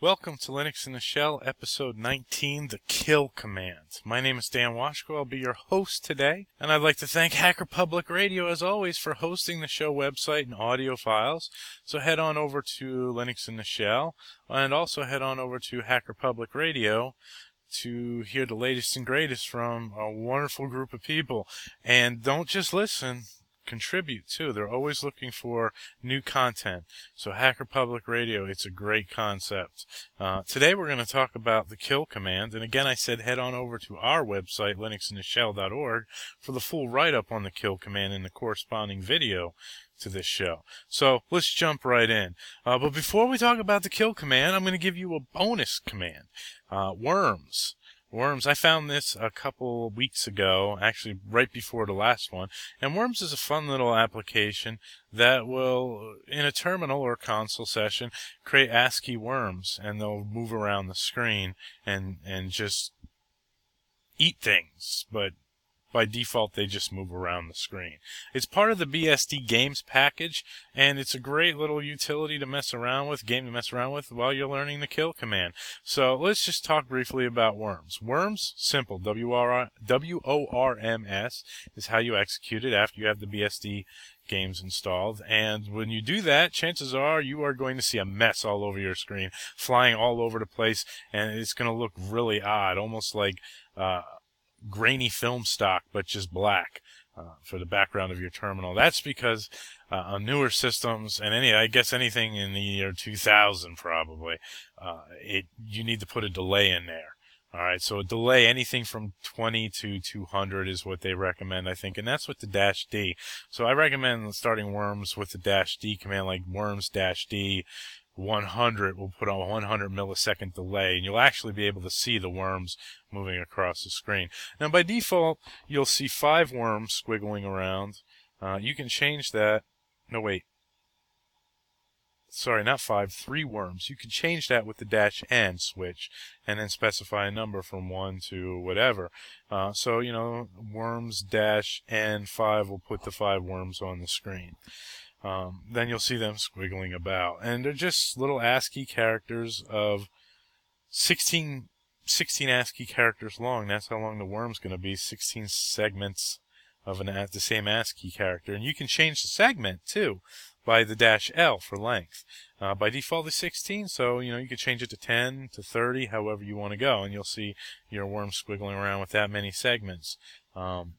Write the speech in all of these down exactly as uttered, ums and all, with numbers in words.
Welcome to Linux in the Shell, episode nineteen, the Kill Command. My name is Dan Washko. I'll be your host today, and I'd like to thank Hacker Public Radio, as always, for hosting the show website and audio files. So head on over to Linux in the Shell, and also head on over to Hacker Public Radio to hear the latest and greatest from a wonderful group of people. And don't just listen. Contribute too. They're always looking for new content. So Hacker Public Radio, it's a great concept. Uh, today we're going to talk about the kill command. And again, I said head on over to our website, linux in the shell dot org, for the full write-up on the kill command and the corresponding video to this show. So let's jump right in. Uh, but before we talk about the kill command, I'm going to give you a bonus command. Uh, worms. Worms, I found this a couple weeks ago, actually right before the last one, and Worms is a fun little application that will, in a terminal or console session, create ASCII worms, and they'll move around the screen and, and just eat things, but by default, they just move around the screen. It's part of the B S D Games package, and it's a great little utility to mess around with, game to mess around with while you're learning the kill command. So let's just talk briefly about worms. Worms, simple, W O R M S is how you execute it after you have the B S D games installed. And when you do that, chances are you are going to see a mess all over your screen, flying all over the place, and it's going to look really odd, almost like uh, grainy film stock, but just black uh, for the background of your terminal. That's because uh, on newer systems, and any, I guess anything in the year two thousand probably, uh, it you need to put a delay in there. All right, so a delay, anything from twenty to two hundred is what they recommend, I think, and that's with the dash D. So I recommend starting worms with the dash D command, like worms dash D one hundred will put on a one hundred millisecond delay, and you'll actually be able to see the worms moving across the screen. Now, by default, you'll see five worms squiggling around. Uh, you can change that. No, wait. Sorry, not five, three worms. You can change that with the dash N switch and then specify a number from one to whatever. Uh, so, you know, worms dash N five will put the five worms on the screen. Um, then you'll see them squiggling about. And they're just little ASCII characters of sixteen, sixteen ASCII characters long. That's how long the worm's going to be, sixteen segments of an, the same ASCII character. And you can change the segment, too, by the dash L for length. Uh, by default, it's sixteen, so you know you can change it to ten, to thirty, however you want to go. And you'll see your worm squiggling around with that many segments. Um,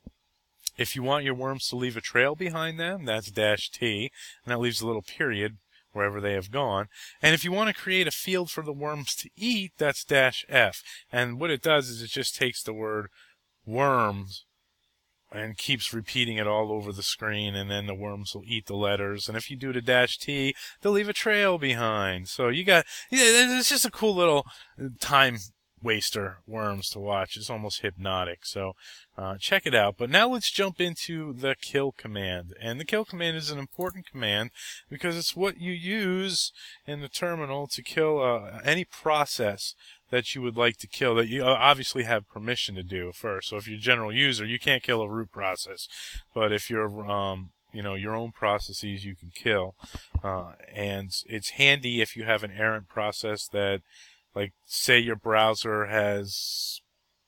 If you want your worms to leave a trail behind them, that's dash T, and that leaves a little period wherever they have gone. And if you want to create a field for the worms to eat, that's dash F. And what it does is it just takes the word worms and keeps repeating it all over the screen, and then the worms will eat the letters. And if you do the dash T, they'll leave a trail behind. So you got, yeah, it's just a cool little time waster worms to watch. It's almost hypnotic, so uh, check it out. But now let's jump into the kill command. And the kill command is an important command because it's what you use in the terminal to kill uh, any process that you would like to kill, that you obviously have permission to do first. So if you're a general user, you can't kill a root process, but if you're um, you know, your own processes, you can kill. Uh, and it's handy if you have an errant process that, like, say your browser has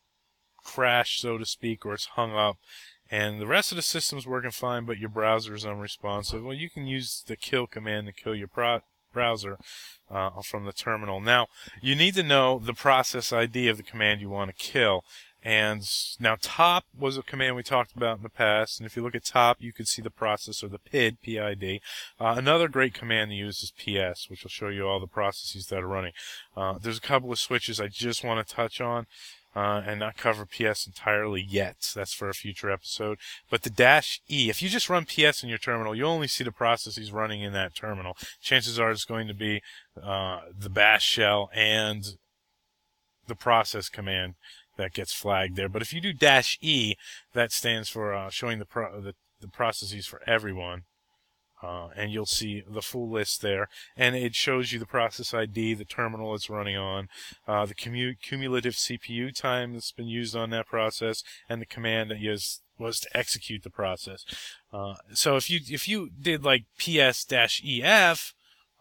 crashed, so to speak, or it's hung up, and the rest of the system's working fine, but your browser is unresponsive. Well, you can use the kill command to kill your pro browser uh, from the terminal. Now, you need to know the process I D of the command you want to kill. And now top was a command we talked about in the past, and if you look at top, you can see the process, or the P I D, P I D. Uh, another great command to use is P S, which will show you all the processes that are running. Uh, there's a couple of switches I just want to touch on uh, and not cover P S entirely yet. That's for a future episode. But the dash E, if you just run P S in your terminal, you'll only see the processes running in that terminal. Chances are it's going to be uh, the bash shell and the process command that gets flagged there. But if you do dash E, that stands for uh, showing the, pro the the processes for everyone, uh, and you'll see the full list there. And it shows you the process I D, the terminal it's running on, uh, the cumulative C P U time that's been used on that process, and the command that is was to execute the process. Uh, so if you if you did like P S-E F,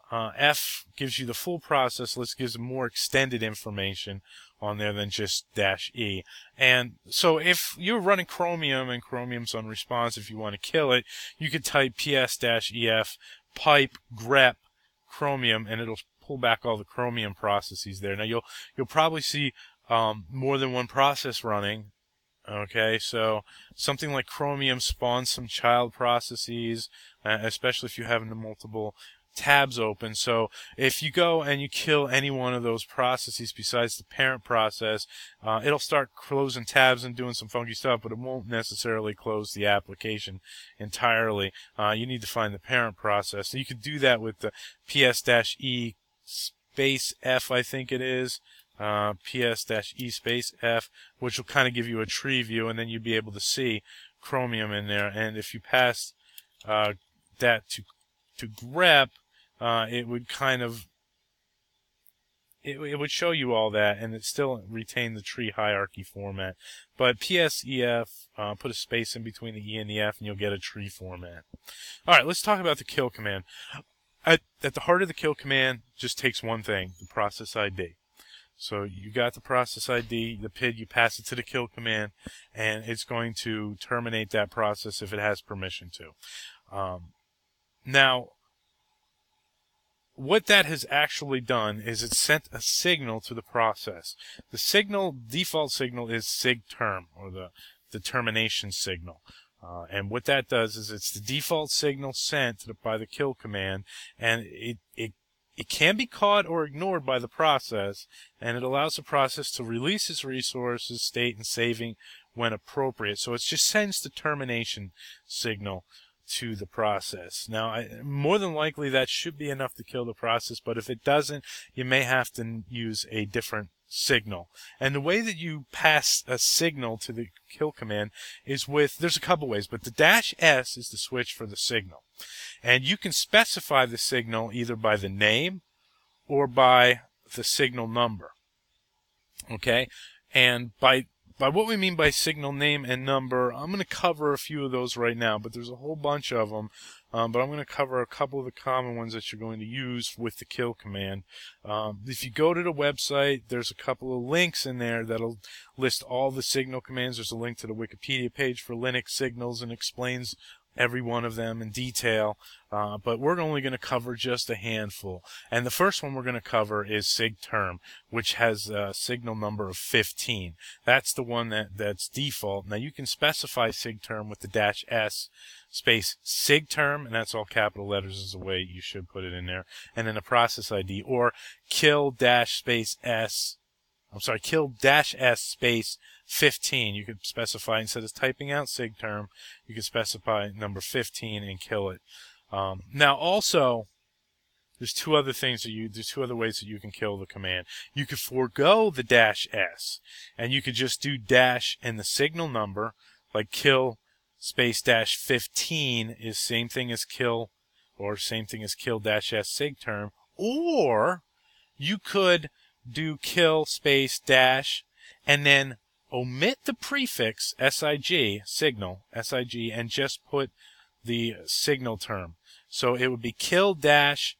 Uh, F gives you the full process list, gives more extended information on there than just dash E. And so if you're running Chromium and Chromium's unresponsive, if you want to kill it, you could type ps-ef pipe grep Chromium, and it'll pull back all the Chromium processes there. Now you'll you'll probably see um, more than one process running. Okay, so something like Chromium spawns some child processes, uh, especially if you have the multiple tabs open. So if you go and you kill any one of those processes besides the parent process, uh, it'll start closing tabs and doing some funky stuff, but it won't necessarily close the application entirely. Uh, you need to find the parent process. So you could do that with the ps-e space F, I think it is. Uh, ps-e space F, which will kind of give you a tree view, and then you'd be able to see Chromium in there. And if you pass uh, that to to grep, uh, it would kind of it, it would show you all that, and it still retain the tree hierarchy format. But ps-ef, uh, put a space in between the E and the F, and you'll get a tree format. All right, let's talk about the kill command. At, at the heart of the kill command just takes one thing: the process I D. So you got the process I D, the P I D, you pass it to the kill command, and it's going to terminate that process if it has permission to. Um, now, what that has actually done is it sent a signal to the process. The signal, default signal, is sigterm, or the, the termination signal. Uh, and what that does is it's the default signal sent to the, by the kill command, and it, it It can be caught or ignored by the process, and it allows the process to release its resources, state, and saving when appropriate. So it just sends the termination signal to the process. Now, I, more than likely that should be enough to kill the process, but if it doesn't, you may have to use a different signal. And the way that you pass a signal to the kill command is with, there's a couple ways, but the dash S is the switch for the signal. And you can specify the signal either by the name or by the signal number. Okay? And by by what we mean by signal name and number, I'm going to cover a few of those right now, but there's a whole bunch of them. Um, but I'm going to cover a couple of the common ones that you're going to use with the kill command. Um, if you go to the website, there's a couple of links in there that'll list all the signal commands. There's a link to the Wikipedia page for Linux signals and explains every one of them in detail, uh, but we're only going to cover just a handful. And the first one we're going to cover is sigterm, which has a signal number of fifteen. That's the one that, that's default. Now you can specify sigterm with the dash S space sigterm, and that's all capital letters is the way you should put it in there, and then a process I D, or kill dash space S, I'm sorry, kill dash S space fifteen. You could specify, instead of typing out sigterm, you could specify number fifteen and kill it. Um, now also, there's two other things that you, there's two other ways that you can kill the command. You could forego the dash S, and you could just do dash and the signal number, like kill space dash fifteen is same thing as kill, or same thing as kill dash S sigterm, or you could do kill space dash and then omit the prefix sig, signal, sig, and just put the signal term. So it would be kill dash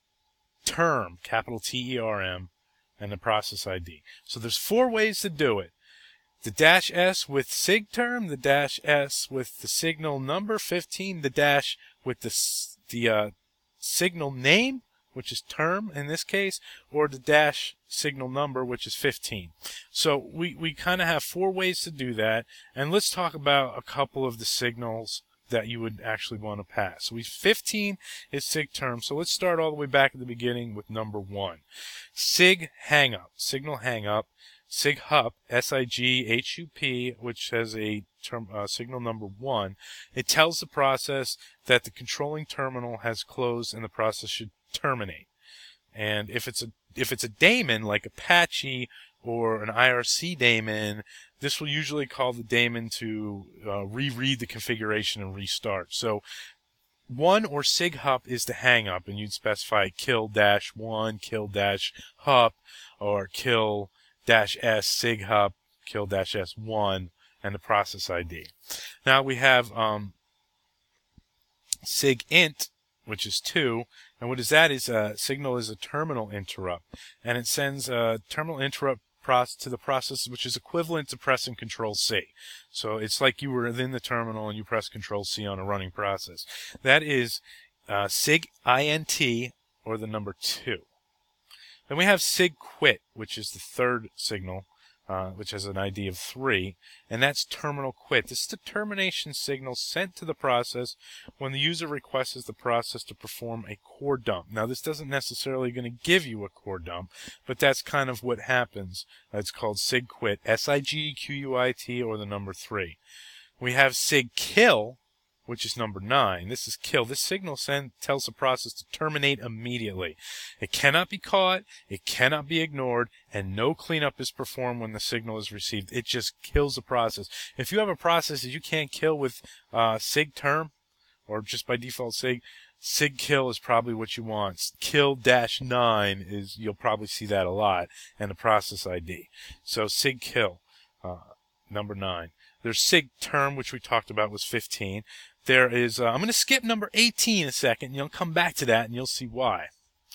term, capital T E R M, and the process I D. So there's four ways to do it. The dash S with sigterm, the dash S with the signal number fifteen, the dash with the, the uh, signal name, which is term in this case, or the dash signal number, which is fifteen. So we, we kind of have four ways to do that, and let's talk about a couple of the signals that you would actually want to pass. So we fifteen is sigterm, so let's start all the way back at the beginning with number one. Sig hangup, signal hangup, sig hup, S I G H U P, which has a term, uh, signal number one. It tells the process that the controlling terminal has closed and the process should terminate. And if it's a if it's a daemon like Apache or an I R C daemon, this will usually call the daemon to uh, reread the configuration and restart. So one or sig hup is the hang up, and you'd specify kill dash one, kill dash hup, or kill dash s sig hup, kill dash s one, and the process I D. Now we have um, sig int, which is two, And what is that is a signal is a terminal interrupt, and it sends a terminal interrupt process to the process, which is equivalent to pressing Control C. So it's like you were in the terminal and you press Control C on a running process. That is uh, sig int, or the number two. Then we have sig quit, which is the third signal, uh, which has an I D of three, and that's terminal quit. This is the termination signal sent to the process when the user requests the process to perform a core dump. Now, this doesn't necessarily going to give you a core dump, but that's kind of what happens. It's called sig quit, S I G Q U I T, or the number three. We have sig kill, which is number nine. This is kill. This signal send, tells the process to terminate immediately. It cannot be caught, it cannot be ignored, and no cleanup is performed when the signal is received. It just kills the process. If you have a process that you can't kill with uh, sig term, or just by default sig, sig kill is probably what you want. Kill dash nine is, you'll probably see that a lot, and the process I D. So sig kill, uh, number nine. There's sig term, which we talked about, was fifteen. There is, uh, I'm going to skip number eighteen a second, and you'll come back to that, and you'll see why.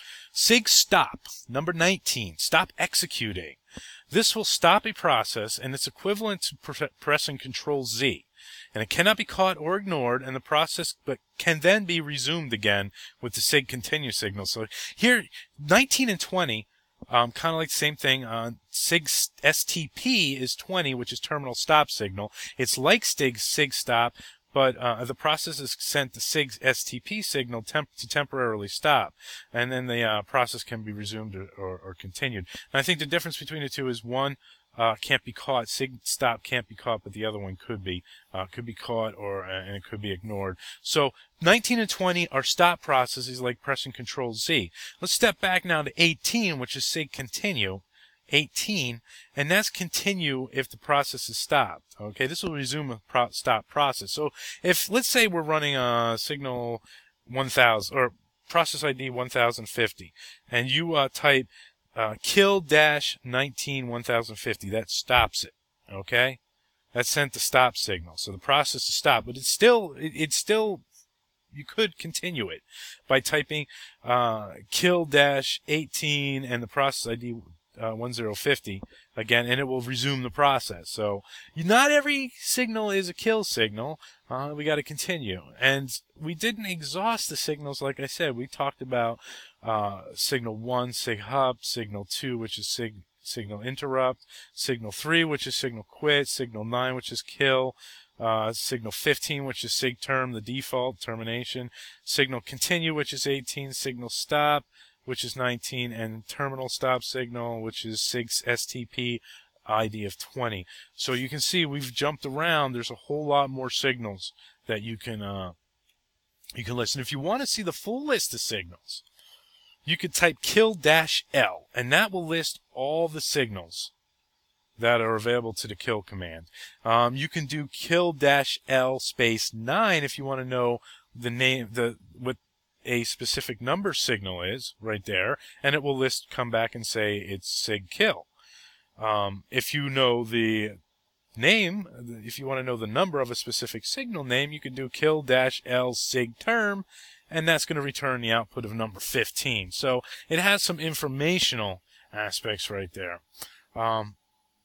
Sig stop, number nineteen, stop executing. This will stop a process, and it's equivalent to pre pressing Control Z. And it cannot be caught or ignored, and the process but can then be resumed again with the sig continue signal. So here, nineteen and twenty, Um, kind of like the same thing. Uh, sig S T P is twenty, which is terminal stop signal. It's like sig sig stop, but uh, the process is sent the sig S T P signal temp to temporarily stop, and then the uh, process can be resumed or, or, or continued. And I think the difference between the two is one uh, can't be caught. Sig stop can't be caught, but the other one could be. Uh, could be caught, or uh, and it could be ignored. So nineteen and twenty are stop processes like pressing Control Z. Let's step back now to eighteen, which is sig continue. eighteen, and that's continue if the process is stopped. Okay, this will resume a pro stop process. So if, let's say we're running a signal one thousand, or process I D one thousand fifty, and you uh, type uh, kill dash nineteen one thousand fifty, that stops it. Okay, that sent the stop signal. So the process is stopped, but it's still, it, it's still, you could continue it by typing uh, kill dash eighteen and the process I D uh, one thousand fifty again, and it will resume the process. So not every signal is a kill signal. Uh, we got to continue. And we didn't exhaust the signals, like I said. We talked about uh, signal one, sig hop, signal two, which is sig signal interrupt, signal three, which is signal quit, signal nine, which is kill, uh, signal fifteen, which is sig term, the default termination, signal continue, which is eighteen, signal stop, which is nineteen, and terminal stop signal, which is sig S T P, I D of twenty. So you can see we've jumped around. There's a whole lot more signals that you can uh, you can listen. If you want to see the full list of signals, you could type kill dash L, and that will list all the signals that are available to the kill command. Um, you can do kill dash L space nine if you want to know the name, the what a specific number signal is right there, and it will list, come back and say it's sig kill. Um, if you know the name, if you want to know the number of a specific signal name, you can do kill dash L sig term, and that's going to return the output of number fifteen. So it has some informational aspects right there. Um,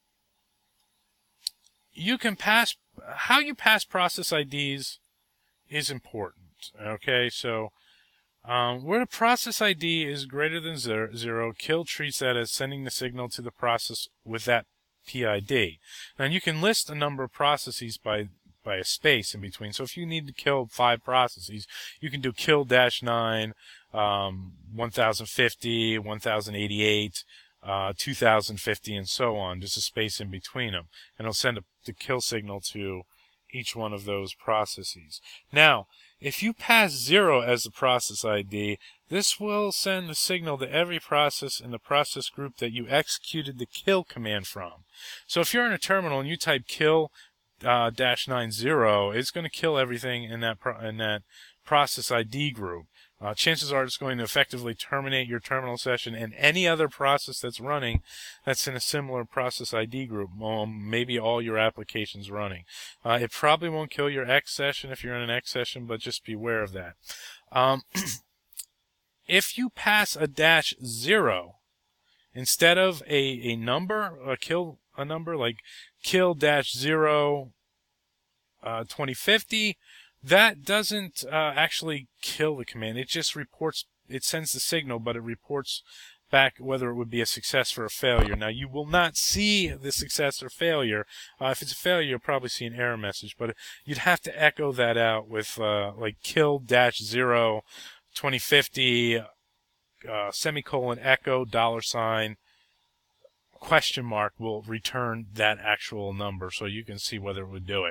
you can pass, how you pass process I Ds is important. Okay, so um, where the process I D is greater than zero, zero, kill treats that as sending the signal to the process with that P I D. And you can list a number of processes by by a space in between. So if you need to kill five processes, you can do kill dash nine, um, one thousand fifty, one thousand eighty-eight, uh, two thousand fifty, and so on. Just a space in between them, and it'll send a, the kill signal to each one of those processes. Now, if you pass zero as the process I D, this will send a signal to every process in the process group that you executed the kill command from. So if you're in a terminal and you type kill uh, dash nine zero, it's going to kill everything in that pro in that process I D group. Uh, chances are it's going to effectively terminate your terminal session and any other process that's running that's in a similar process I D group, um, maybe all your applications running. Uh, it probably won't kill your X session if you're in an X session, but just beware of that. Um, if you pass a dash zero, instead of a, a number, a kill a number, like kill dash zero uh, twenty fifty, that doesn't uh, actually kill the command. It just reports, it sends the signal, but it reports back whether it would be a success or a failure. Now, you will not see the success or failure. Uh, if it's a failure, you'll probably see an error message, but you'd have to echo that out with uh, like kill dash zero twenty fifty uh, semicolon echo dollar sign question mark will return that actual number, so you can see whether it would do it.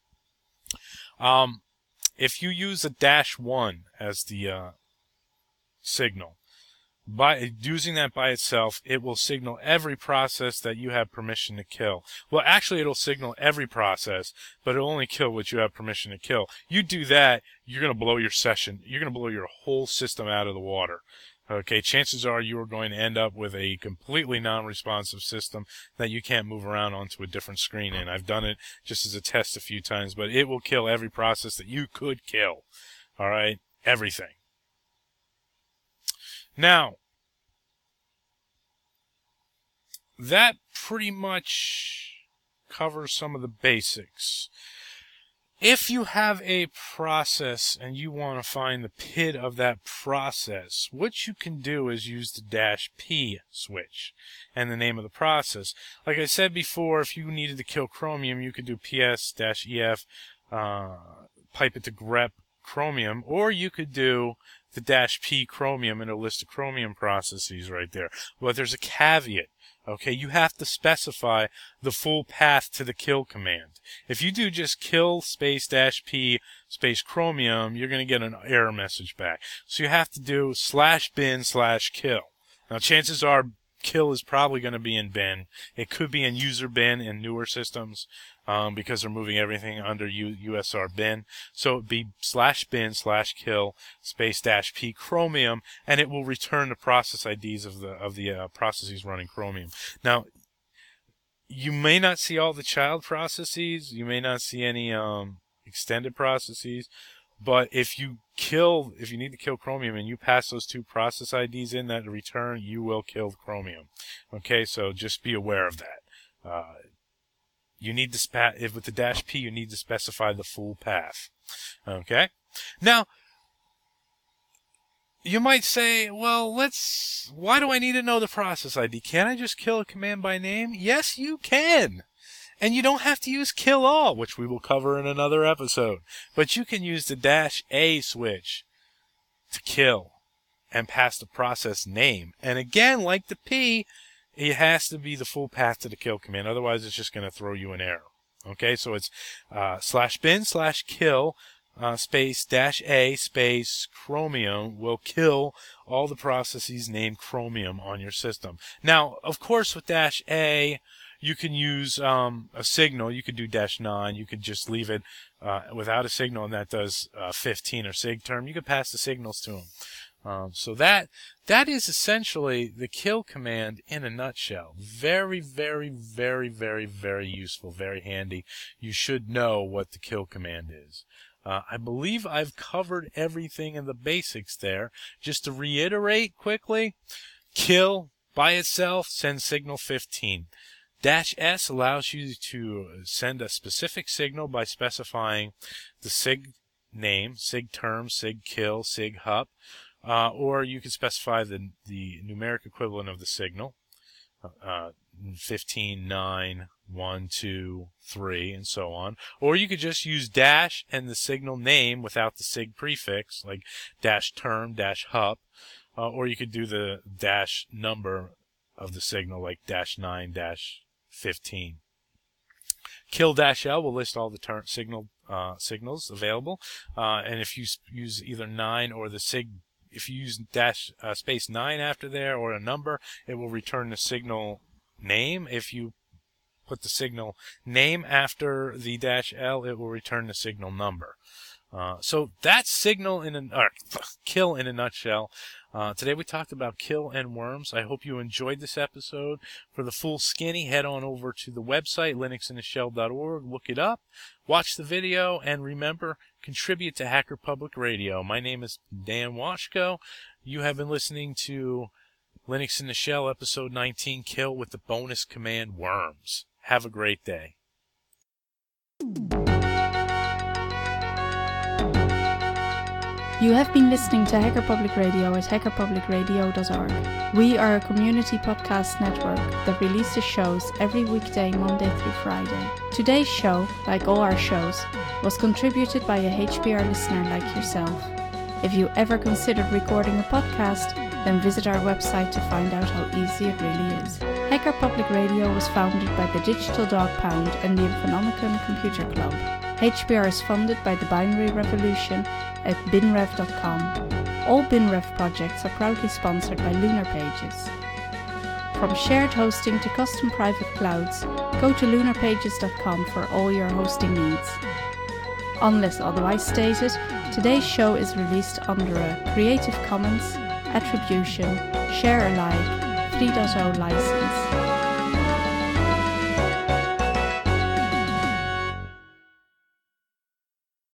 Um, if you use a dash one as the uh, signal, by using that by itself, it will signal every process that you have permission to kill. Well, actually, it'll signal every process, but it'll only kill what you have permission to kill. You do that, you're going to blow your session. You're going to blow your whole system out of the water. Okay, chances are you are going to end up with a completely non-responsive system that you can't move around onto a different screen in. I've done it just as a test a few times, but it will kill every process that you could kill. All right, everything. Now, that pretty much covers some of the basics. If you have a process and you want to find the P I D of that process, what you can do is use the dash P switch and the name of the process. Like I said before, if you needed to kill Chromium, you could do P S E F, uh, pipe it to grep Chromium, or you could do the dash P Chromium and it'll list the Chromium processes right there. But there's a caveat. Okay, you have to specify the full path to the kill command. If you do just kill space dash P space Chromium, you're going to get an error message back. So you have to do slash bin slash kill. Now, chances are kill is probably going to be in bin. It could be in user bin in newer systems um, because they're moving everything under U USR bin. So it'd be slash bin slash kill space dash P Chromium, and it will return the process I Ds of the of the uh, processes running Chromium. Now, you may not see all the child processes. You may not see any um, extended processes. But if you kill, if you need to kill Chromium and you pass those two process I Ds in that return, you will kill Chromium. Okay, so just be aware of that. Uh, you need to spa if with the dash P, you need to specify the full path. Okay, now you might say, well, let's. Why do I need to know the process I D? Can't I just kill a command by name? Yes, you can. And you don't have to use kill all, which we will cover in another episode. But you can use the dash A switch to kill and pass the process name. And again, like the P, it has to be the full path to the kill command. Otherwise, it's just going to throw you an error. Okay, so it's uh, slash bin slash kill uh, space dash A space Chromium will kill all the processes named Chromium on your system. Now, of course, with dash A, you can use um, a signal. You could do dash nine. You could just leave it uh, without a signal, and that does uh, fifteen or sig term. You could pass the signals to them. Um, so that that is essentially the kill command in a nutshell. Very, very, very, very, very useful. Very handy. You should know what the kill command is. Uh, I believe I've covered everything in the basics there. Just to reiterate quickly, kill by itself sends signal fifteen. Dash S allows you to send a specific signal by specifying the sig name, sig term, sig kill, sig hup, uh, or you can specify the, the numeric equivalent of the signal, uh, fifteen, nine, one, two, three, and so on. Or you could just use dash and the signal name without the sig prefix, like dash term, dash hup, uh, or you could do the dash number of the signal, like dash nine, dash fifteen. Kill dash L will list all the turn signal uh, signals available, uh, and if you use either nine or the sig, if you use dash uh, space nine after there or a number, it will return the signal name. If you put the signal name after the dash L, it will return the signal number. Uh, so that's signal in a or, kill in a nutshell. Uh, today we talked about kill and worms. I hope you enjoyed this episode. For the full skinny, head on over to the website linux in a shell dot org. Look it up, watch the video, and remember, contribute to Hacker Public Radio. My name is Dan Washko. You have been listening to Linux in the Shell, episode nineteen, Kill with the bonus command Worms. Have a great day. You have been listening to Hacker Public Radio at hacker public radio dot org. We are a community podcast network that releases shows every weekday, Monday through Friday. Today's show, like all our shows, was contributed by a H P R listener like yourself. If you ever considered recording a podcast, then visit our website to find out how easy it really is. Hacker Public Radio was founded by the Digital Dog Pound and the Infonomicon Computer Club. H P R is funded by the Binary Revolution at bin rev dot com. All BinRev projects are proudly sponsored by Lunar Pages. From shared hosting to custom private clouds, go to lunar pages dot com for all your hosting needs. Unless otherwise stated, today's show is released under a Creative Commons Attribution Share Alike three point oh license.